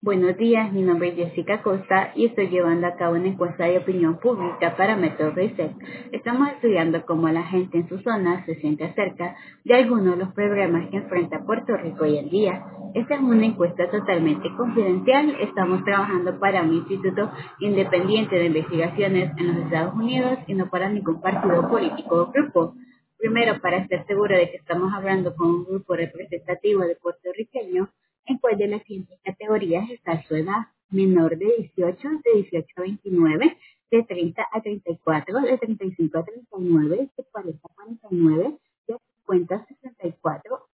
Buenos días, mi nombre es Jessica Costa y estoy llevando a cabo una encuesta de opinión pública para Metro Reset. Estamos estudiando cómo la gente en su zona se siente acerca de algunos de los problemas que enfrenta Puerto Rico hoy en día. Esta es una encuesta totalmente confidencial. Estamos trabajando para un instituto independiente de investigaciones en los Estados Unidos y no para ningún partido político o grupo. Primero, para estar seguro de que estamos hablando con un grupo representativo de puertorriqueños, ¿en cuál de las siguientes categorías está su edad? Menor de 18, de 18 a 29, de 30 a 34, de 35 a 39, de 40 a 49, de 50 a 64